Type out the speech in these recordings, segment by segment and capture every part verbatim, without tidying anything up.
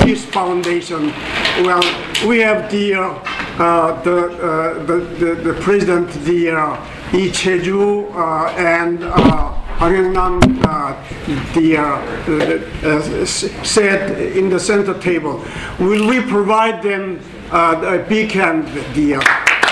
Peace Foundation. Well, we have the uh, uh, the, uh, the, the the president, the uh, Lee Chae-ju, uh, and uh, Hwang Hyung-nam, uh, the uh, uh, uh, said in the center table. Will we provide them uh, a big hand? The uh,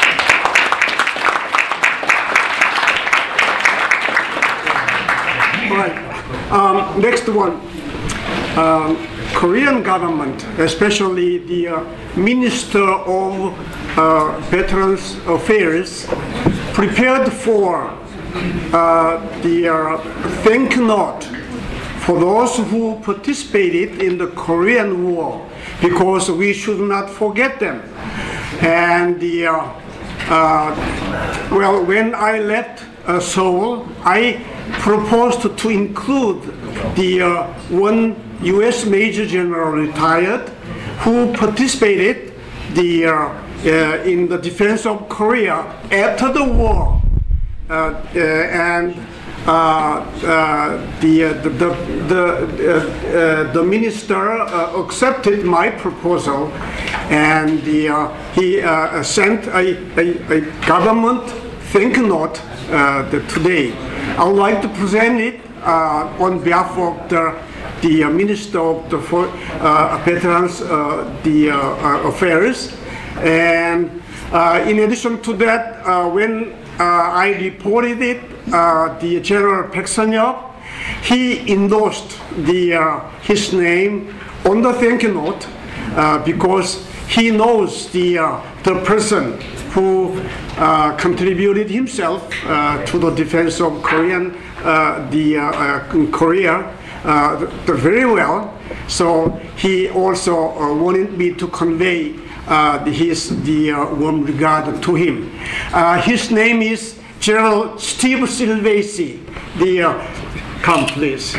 right. Um, next one. Um, Korean government, especially the uh, Minister of uh, Veterans Affairs, prepared for uh, the uh, thank note for those who participated in the Korean War, because we should not forget them. And the uh, uh, well, when I left uh, Seoul, I proposed to include the uh, one U S Major General retired who participated the, uh, uh, in the defense of Korea after the war. Uh, uh, and uh, uh, the, uh, the, the, the, uh, uh, the minister uh, accepted my proposal, and the, uh, he uh, sent a, a, a government thank note uh, the, today. I would like to present it uh, on behalf of the the uh, Minister of the for, uh, Veterans uh, the, uh, uh, Affairs. And uh, in addition to that, uh, when uh, I reported it, uh, the General Park Sun-hyuk, he endorsed the, uh, his name on the thank you note uh, because he knows the, uh, the person who uh, contributed himself uh, to the defense of Korean, uh, the, uh, uh, Korea Uh, the, the very well, so he also uh, wanted me to convey uh, the, his the uh, warm regard to him. Uh, his name is General Steve Silvesi. The uh, come please.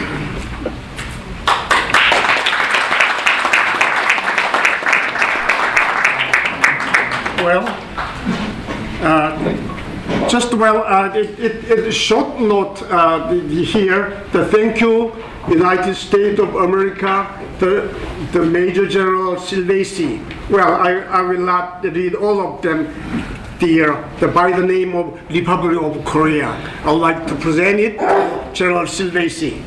Well, uh, just well, uh, it, it, it short note uh, the, the here. The thank you. United States of America, the, the Major General Silvesi. Well, I, I will not read all of them the, uh, the, by the name of Republic of Korea. I would like to present it, General Silvesi.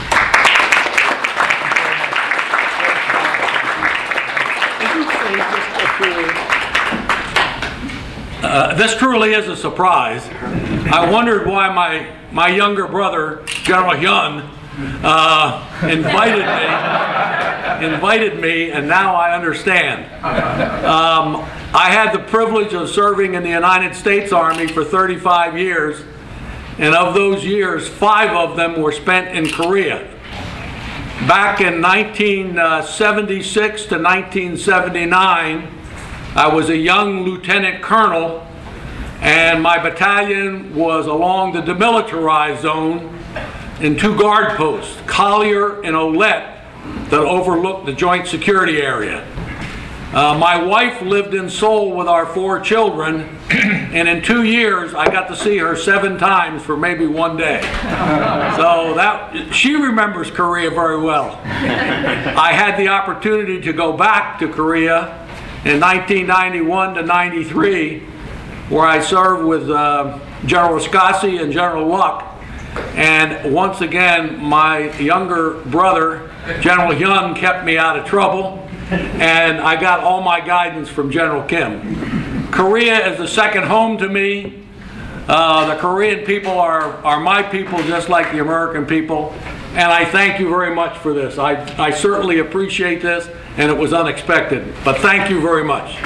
Uh, this truly is a surprise. I wondered why my, my younger brother, General Hyun, Uh, invited me, invited me, and now I understand. Um, I had the privilege of serving in the United States Army for thirty-five years, and of those years, five of them were spent in Korea. Back in nineteen seventy-six to nineteen seventy-nine, I was a young lieutenant colonel, and my battalion was along the demilitarized zone in two guard posts, Collier and Olette, that overlooked the joint security area. Uh, my wife lived in Seoul with our four children, and in two years I got to see her seven times for maybe one day. So that she remembers Korea very well. I had the opportunity to go back to Korea in nineteen ninety-one to ninety-three, where I served with uh, General Scassi and General Luck. And once again, my younger brother, General Hyun, kept me out of trouble, and I got all my guidance from General Kim. Korea is the second home to me. Uh, the Korean people are, are my people, just like the American people, and I thank you very much for this. I, I certainly appreciate this, and it was unexpected, but thank you very much.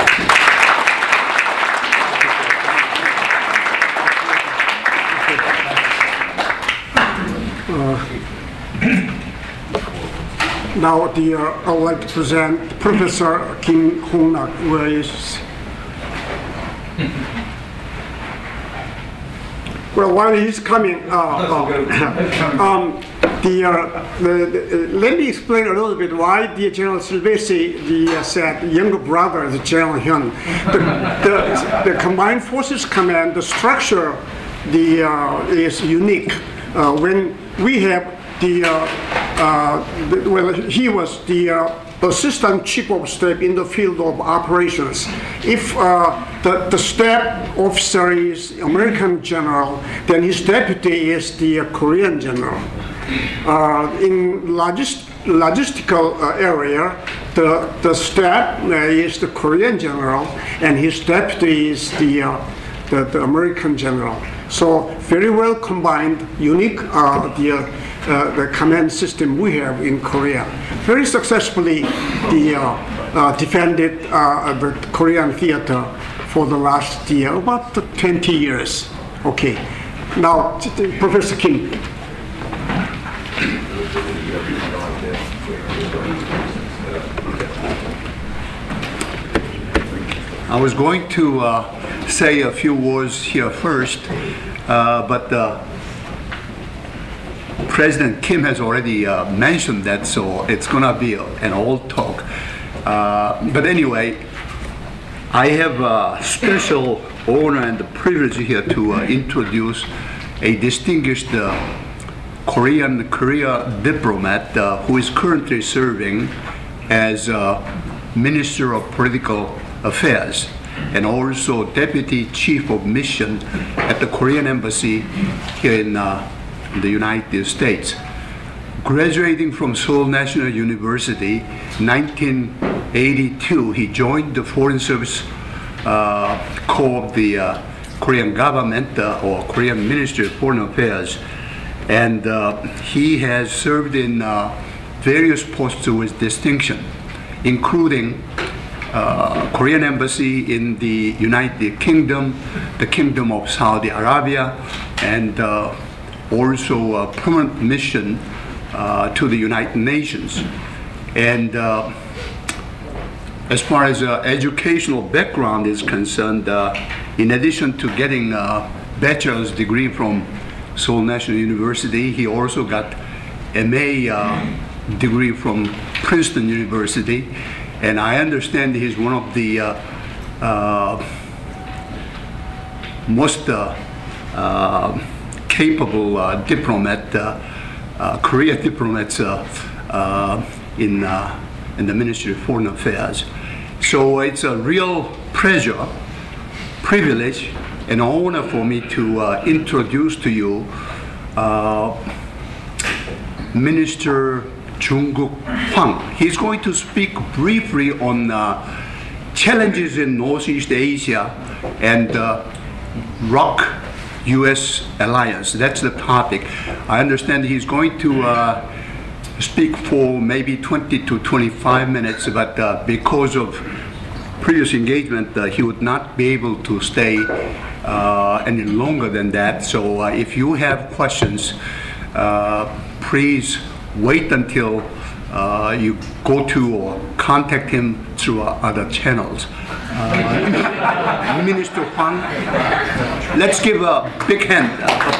Now, the, uh, I would like to present Professor Kim Hong-nak, where is. Well, while he's coming, uh, uh, um, the, uh, the, the, uh, let me explain a little bit why the General Silvesi the, uh, said younger brother, the General Hyun. The, the, the Combined Forces Command, the structure, the uh, is unique. Uh, when we have the, uh, uh, the well, he was the uh, assistant chief of staff in the field of operations. If uh, the, the staff officer is American general, then his deputy is the uh, Korean general. Uh, in logist logistical uh, area, the, the staff uh, is the Korean general, and his deputy is the, uh, the, the American general. So very well combined, unique uh, the, uh, uh, the command system we have in Korea. Very successfully the, uh, uh, defended uh, the Korean theater for the last year, about twenty years. Okay, now Professor Kim. I was going to uh, say a few words here first, uh, but uh, President Kim has already uh, mentioned that, so it's going to be a, an old talk. Uh, but anyway, I have a special honor and the privilege here to uh, introduce a distinguished uh, Korean Korea diplomat uh, who is currently serving as uh, Minister of Political Affairs and also Deputy Chief of Mission at the Korean Embassy here in uh, the United States. Graduating from Seoul National University in nineteen eighty-two, he joined the Foreign Service uh, Corps of the uh, Korean government uh, or Korean Ministry of Foreign Affairs, and uh, he has served in uh, various posts with distinction, including Uh, Korean Embassy in the United Kingdom, the Kingdom of Saudi Arabia, and uh, also a permanent mission uh, to the United Nations. And uh, as far as uh, educational background is concerned, uh, in addition to getting a bachelor's degree from Seoul National University, he also got M A uh, degree from Princeton University. And I understand he's one of the uh, uh, most uh, uh, capable uh, diplomat, uh, uh, Korea diplomats uh, uh, in, uh, in the Ministry of Foreign Affairs. So it's a real pleasure, privilege, and honor for me to uh, introduce to you uh, Minister Jung-Kook Hwang. He's going to speak briefly on uh, challenges in Northeast Asia and uh, ROK U S alliance. That's the topic. I understand he's going to uh, speak for maybe twenty to twenty-five minutes, but uh, because of previous engagement, uh, he would not be able to stay uh, any longer than that. So uh, if you have questions, uh, please wait until uh, you go to or contact him through uh, other channels. Uh, Minister Hwang, let's give a big hand.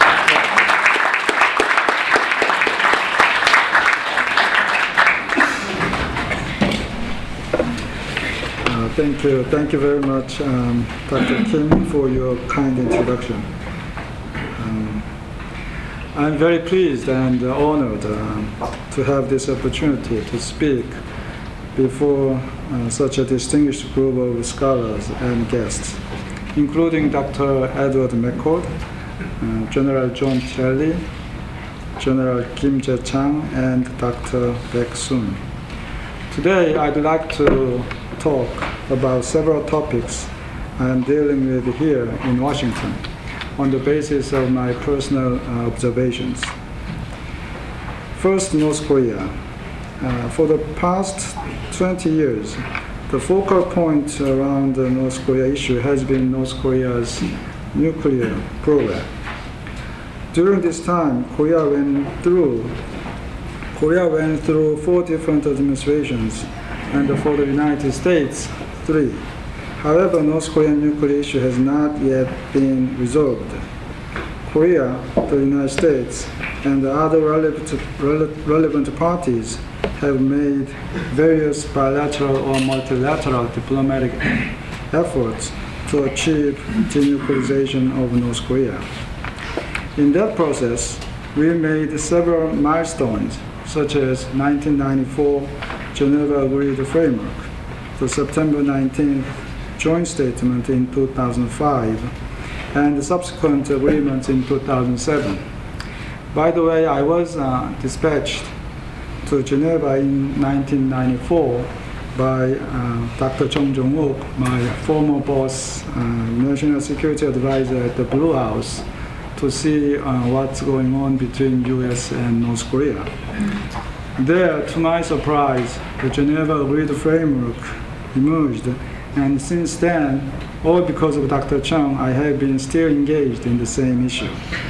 Uh, thank you, thank you very much, um, Doctor Kim, for your kind introduction. I'm very pleased and uh, honored uh, to have this opportunity to speak before uh, such a distinguished group of scholars and guests, including Doctor Edward McCord, uh, General John Kelly, General Kim Jae-chang, and Doctor Baek Soon. Today, I'd like to talk about several topics I'm dealing with here in Washington, on the basis of my personal uh, observations. First, North Korea. Uh, for the past twenty years, the focal point around the North Korea issue has been North Korea's nuclear program. During this time, Korea went through Korea went through four different administrations, and for the United States, three. However, North Korean nuclear issue has not yet been resolved. Korea, the United States, and the other relevant, relevant parties have made various bilateral or multilateral diplomatic efforts to achieve denuclearization of North Korea. In that process, we made several milestones, such as nineteen ninety-four Geneva Agreed Framework, the September nineteenth joint statement in two thousand five, and the subsequent agreements in two thousand seven. By the way, I was uh, dispatched to Geneva in nineteen ninety-four by uh, Doctor Chung Jong-wook, my former boss, uh, National Security Advisor at the Blue House, to see uh, what's going on between U S and North Korea. There, to my surprise, the Geneva Agreed Framework emerged, and since then, all because of Doctor Chung, I have been still engaged in the same issue.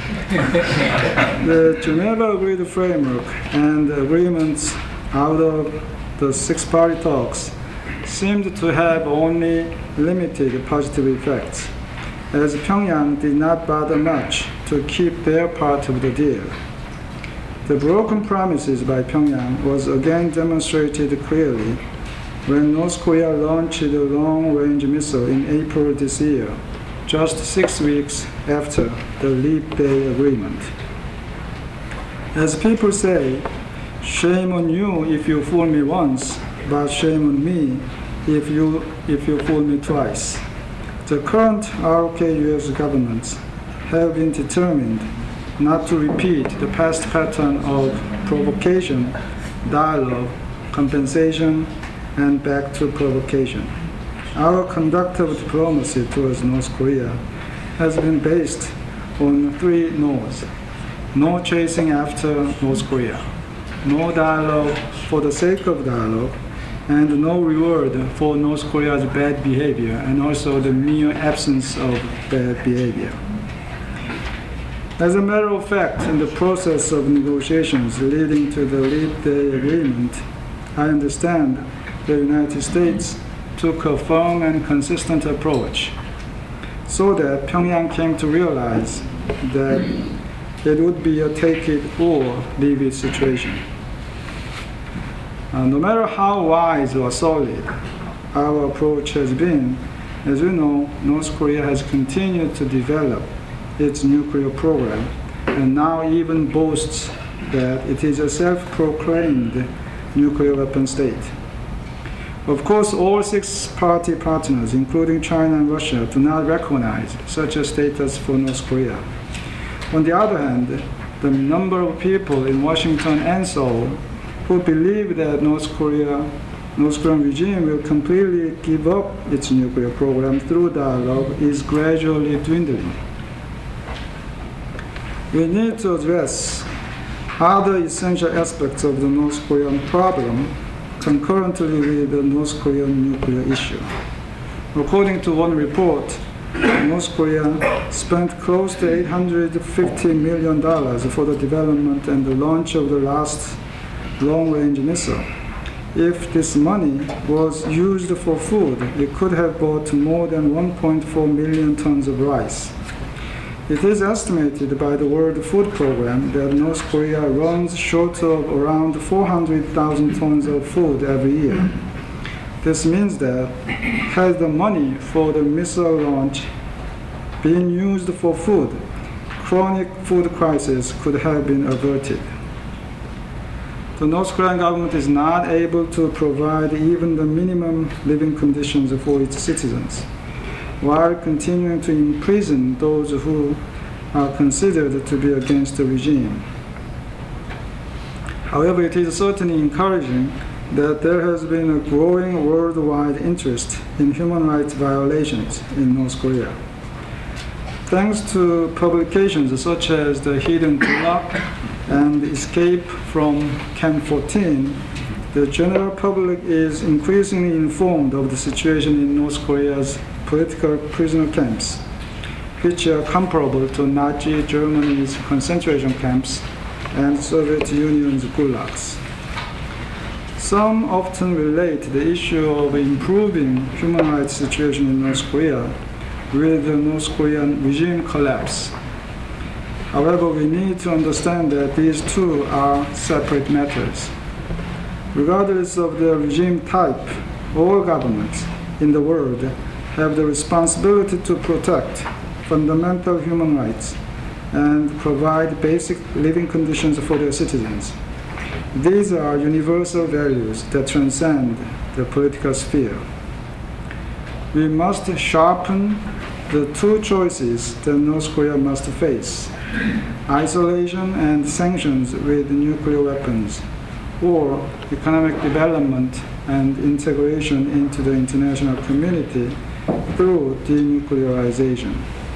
The Geneva Agreed Framework and agreements out of the six-party talks seemed to have only limited positive effects, as Pyongyang did not bother much to keep their part of the deal. The broken promises by Pyongyang was again demonstrated clearly when North Korea launched a long-range missile in April this year, just six weeks after the Leap Day Agreement. As people say, shame on you if you fool me once, but shame on me if you if you fool me twice. The current R K U S governments have been determined not to repeat the past pattern of provocation, dialogue, compensation, and back to provocation. Our conduct of diplomacy towards North Korea has been based on three no's. No chasing after North Korea, no dialogue for the sake of dialogue, and no reward for North Korea's bad behavior, and also the mere absence of bad behavior. As a matter of fact, in the process of negotiations leading to the Leap Day Agreement, I understand the United States took a firm and consistent approach, so that Pyongyang came to realize that it would be a take it or leave it situation. Uh, no matter how wise or solid our approach has been, as you know, North Korea has continued to develop its nuclear program, and now even boasts that it is a self-proclaimed nuclear weapon state. Of course, all six-party partners, including China and Russia, do not recognize such a status for North Korea. On the other hand, the number of people in Washington and Seoul who believe that North Korea, North Korean regime will completely give up its nuclear program through dialogue is gradually dwindling. We need to address other essential aspects of the North Korean problem concurrently with the North Korean nuclear issue. According to one report, North Korea spent close to eight hundred fifty million dollars for the development and the launch of the last long-range missile. If this money was used for food, it could have bought more than one point four million tons of rice. It is estimated by the World Food Program that North Korea runs short of around four hundred thousand tons of food every year. This means that had the money for the missile launch been used for food, chronic food crisis could have been averted. The North Korean government is not able to provide even the minimum living conditions for its citizens, while continuing to imprison those who are considered to be against the regime. However, it is certainly encouraging that there has been a growing worldwide interest in human rights violations in North Korea. Thanks to publications such as The Hidden Gulag and Escape from Camp fourteen, the general public is increasingly informed of the situation in North Korea's political prisoner camps, which are comparable to Nazi Germany's concentration camps and Soviet Union's gulags. Some often relate the issue of improving human rights situation in North Korea with the North Korean regime collapse. However, we need to understand that these two are separate matters. Regardless of the regime type, all governments in the world have the responsibility to protect fundamental human rights and provide basic living conditions for their citizens. These are universal values that transcend the political sphere. We must sharpen the two choices that North Korea must face: isolation and sanctions with nuclear weapons, or economic development and integration into the international community through denuclearization.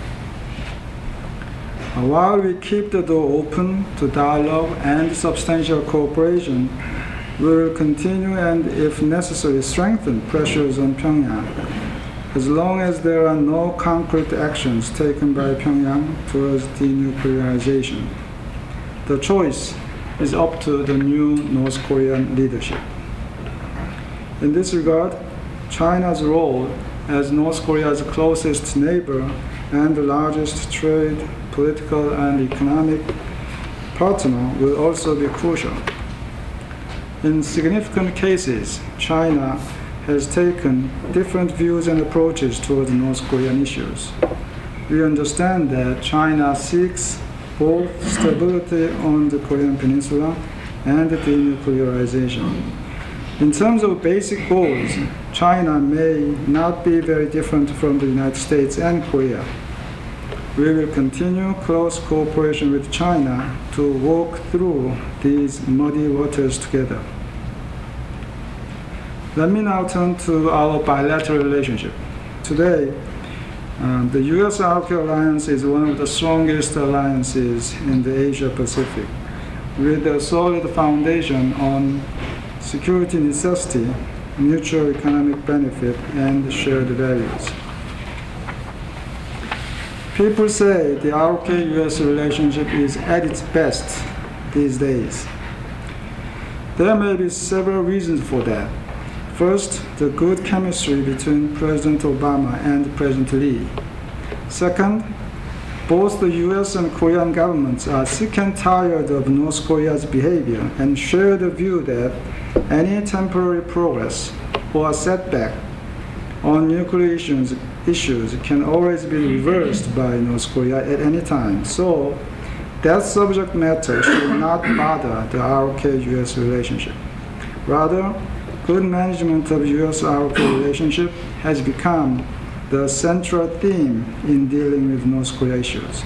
While we keep the door open to dialogue and substantial cooperation, we will continue and, if necessary, strengthen pressures on Pyongyang, as long as there are no concrete actions taken by Pyongyang towards denuclearization. The choice is up to the new North Korean leadership. In this regard, China's role as North Korea's closest neighbor and the largest trade, political, and economic partner will also be crucial. In significant cases, China has taken different views and approaches toward North Korean issues. We understand that China seeks both stability on the Korean Peninsula and denuclearization. In terms of basic goals, China may not be very different from the United States and Korea. We will continue close cooperation with China to walk through these muddy waters together. Let me now turn to our bilateral relationship. Today, um, the U S R K alliance is one of the strongest alliances in the Asia Pacific, with a solid foundation on security necessity, mutual economic benefit, and shared values. People say the R K U S relationship is at its best these days. There may be several reasons for that. First, the good chemistry between President Obama and President Lee. Second, both the U S and Korean governments are sick and tired of North Korea's behavior and share the view that any temporary progress or setback on nuclear issues, issues can always be reversed by North Korea at any time. So, that subject matter should not bother the R K U S relationship. Rather, good management of U S R K relationship has become the central theme in dealing with North Korea issues.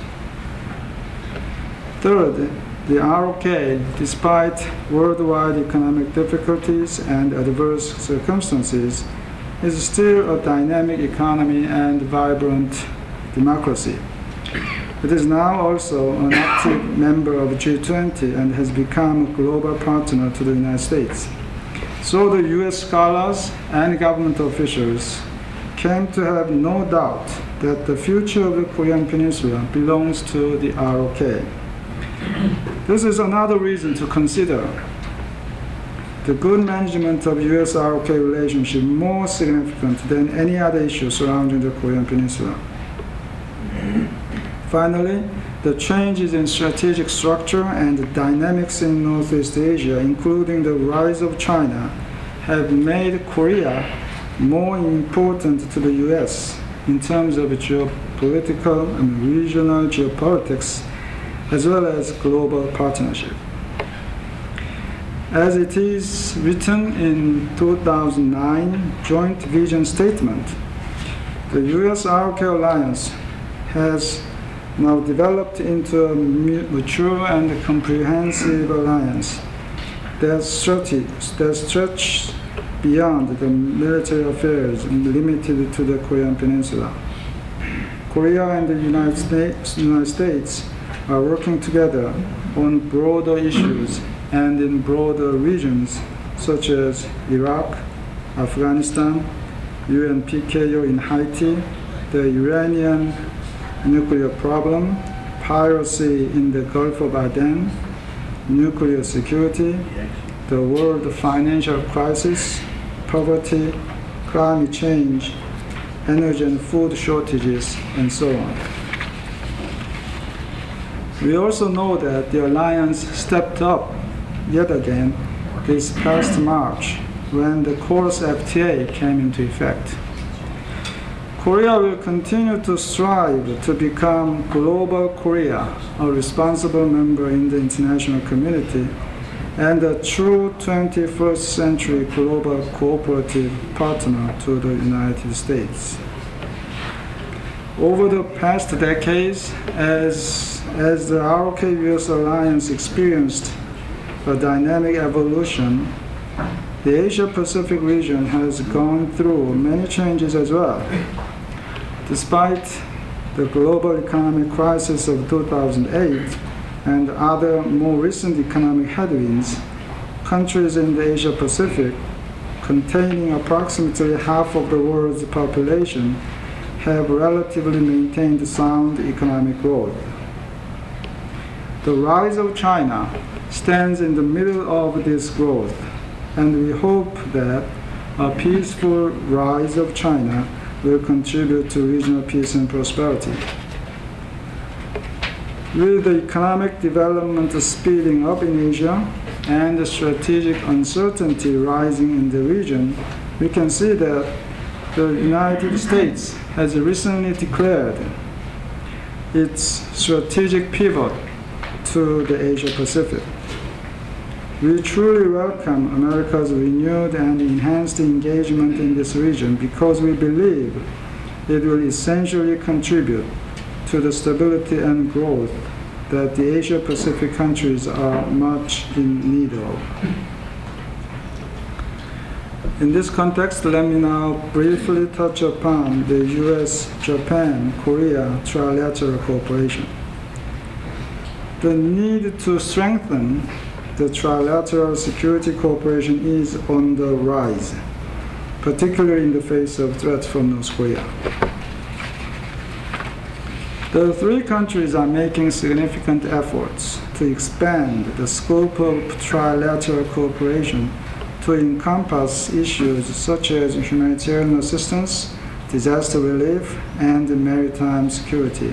Third, the R K, despite worldwide economic difficulties and adverse circumstances, is still a dynamic economy and vibrant democracy. It is now also an active member of G twenty and has become a global partner to the United States. So the U S scholars and government officials came to have no doubt that the future of the Korean Peninsula belongs to the R O K. This is another reason to consider the good management of U S R O K relationship more significant than any other issue surrounding the Korean Peninsula. Finally, the changes in strategic structure and dynamics in Northeast Asia, including the rise of China, have made Korea more important to the U S in terms of geopolitical and regional geopolitics, as well as global partnership. As it is written in two thousand nine Joint Vision Statement, the U S R O K alliance has now developed into a mature and comprehensive alliance that stretches, that stretches beyond the military affairs and limited to the Korean Peninsula. Korea and the United States, United States are working together on broader issues and in broader regions such as Iraq, Afghanistan, U N P K O in Haiti, the Iranian nuclear problem, piracy in the Gulf of Aden, nuclear security, the world financial crisis, poverty, climate change, energy and food shortages, and so on. We also know that the alliance stepped up yet again this past March when the Course F T A came into effect. Korea will continue to strive to become Global Korea, a responsible member in the international community, and a true twenty-first century global cooperative partner to the United States. Over the past decades, as, as the R O K U S alliance experienced a dynamic evolution, the Asia-Pacific region has gone through many changes as well. Despite the global economic crisis of two thousand eight and other more recent economic headwinds, countries in the Asia-Pacific, containing approximately half of the world's population, have relatively maintained sound economic growth. The rise of China stands in the middle of this growth, and we hope that a peaceful rise of China will contribute to regional peace and prosperity. With the economic development speeding up in Asia and the strategic uncertainty rising in the region, we can see that the United States has recently declared its strategic pivot to the Asia-Pacific. We truly welcome America's renewed and enhanced engagement in this region because we believe it will essentially contribute to the stability and growth that the Asia-Pacific countries are much in need of. In this context, let me now briefly touch upon the U S Japan Korea trilateral cooperation. The need to strengthen the trilateral security cooperation is on the rise, particularly in the face of threats from North Korea. The three countries are making significant efforts to expand the scope of trilateral cooperation to encompass issues such as humanitarian assistance, disaster relief, and maritime security.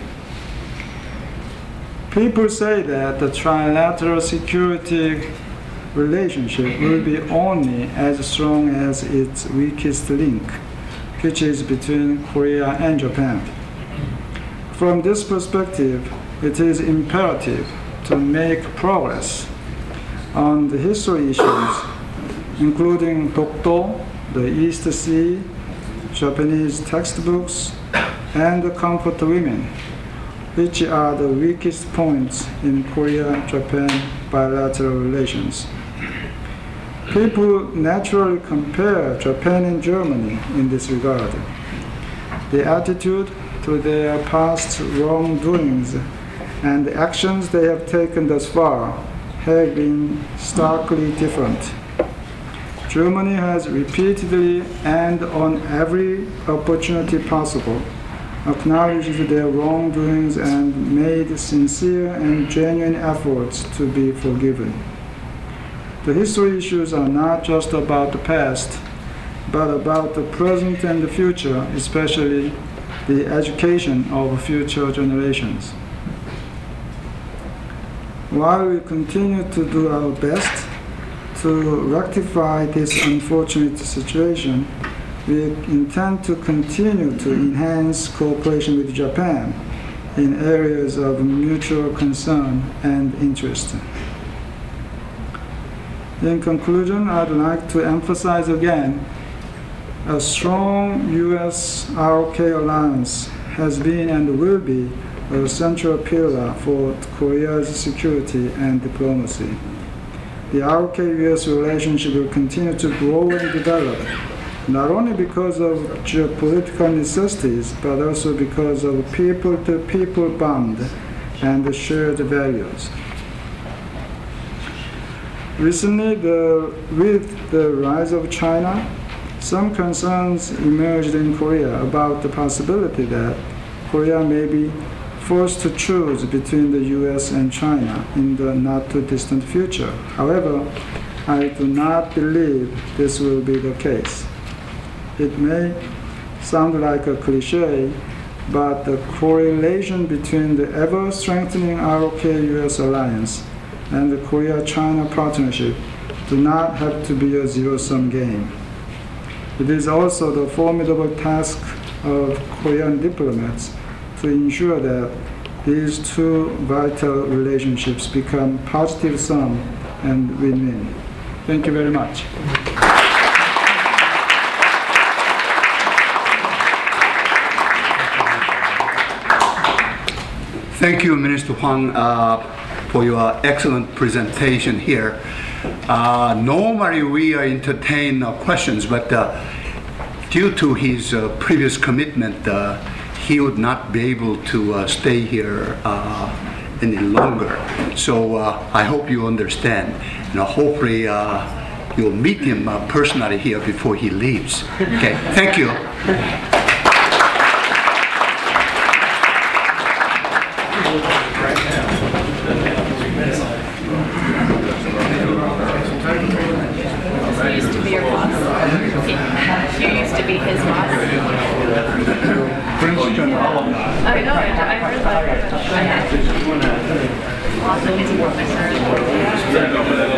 People say that the trilateral security relationship will be only as strong as its weakest link, which is between Korea and Japan. From this perspective, it is imperative to make progress on the history issues, including Dokdo, the East Sea, Japanese textbooks, and the comfort women, which are the weakest points in Korea-Japan bilateral relations. People naturally compare Japan and Germany in this regard. The attitude to their past wrongdoings and the actions they have taken thus far have been starkly different. Germany has repeatedly and on every opportunity possible acknowledged their wrongdoings and made sincere and genuine efforts to be forgiven. The history issues are not just about the past, but about the present and the future, especially the education of future generations. While we continue to do our best to rectify this unfortunate situation, we intend to continue to enhance cooperation with Japan in areas of mutual concern and interest. In conclusion, I'd like to emphasize again, a strong U S R O K alliance has been and will be a central pillar for Korea's security and diplomacy. The R O K U S relationship will continue to grow and develop, not only because of geopolitical necessities, but also because of people-to-people bond and shared values. Recently, the, with the rise of China, some concerns emerged in Korea about the possibility that Korea may be forced to choose between the U S and China in the not-too-distant future. However, I do not believe this will be the case. It may sound like a cliche, but the correlation between the ever-strengthening R O K U S alliance and the Korea-China partnership do not have to be a zero-sum game. It is also the formidable task of Korean diplomats to ensure that these two vital relationships become positive sum and win-win. Thank you very much. Thank you, Minister Huang, uh, for your excellent presentation here. Uh, normally, we uh, entertain uh, questions, but uh, due to his uh, previous commitment, uh, he would not be able to uh, stay here uh, any longer. So uh, I hope you understand. And uh, hopefully, uh, you'll meet him uh, personally here before he leaves. Okay, thank you. You used to be your boss. You used to be his boss. Princeton. I know, I heard that. Also, his professor.